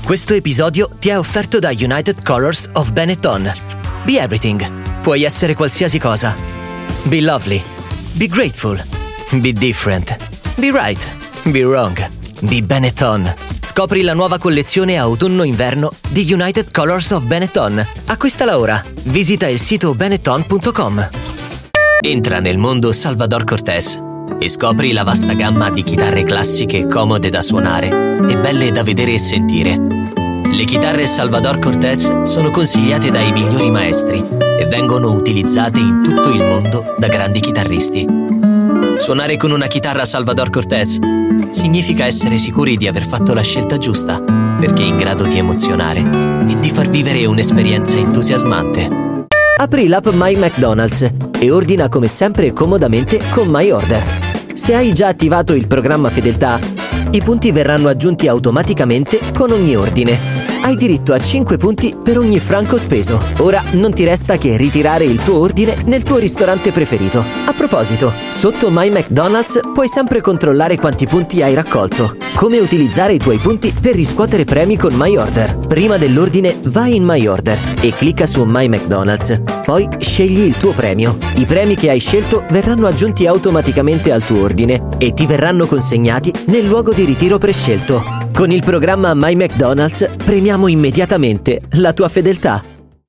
Questo episodio ti è offerto da United Colors of Benetton. Be everything. Puoi essere qualsiasi cosa. Be lovely. Be grateful. Be different. Be right. Be wrong. Be Benetton. Scopri la nuova collezione autunno-inverno di United Colors of Benetton. Acquistala ora. Visita il sito benetton.com. Entra nel mondo Salvador Cortés e scopri la vasta gamma di chitarre classiche comode da suonare e belle da vedere e sentire. Le chitarre Salvador Cortés sono consigliate dai migliori maestri e vengono utilizzate in tutto il mondo da grandi chitarristi. Suonare con una chitarra Salvador Cortés significa essere sicuri di aver fatto la scelta giusta, perché è in grado di emozionare e di far vivere un'esperienza entusiasmante. Apri l'app My McDonald's e ordina come sempre e comodamente con My Order. Se hai già attivato il programma Fedeltà, i punti verranno aggiunti automaticamente con ogni ordine. Hai diritto a 5 punti per ogni franco speso. Ora non ti resta che ritirare il tuo ordine nel tuo ristorante preferito. A proposito, sotto My McDonald's puoi sempre controllare quanti punti hai raccolto. Come utilizzare i tuoi punti per riscuotere premi con My Order. Prima dell'ordine vai in My Order e clicca su My McDonald's. Poi scegli il tuo premio. I premi che hai scelto verranno aggiunti automaticamente al tuo ordine e ti verranno consegnati nel luogo di ritiro prescelto. Con il programma My McDonald's premiamo immediatamente la tua fedeltà.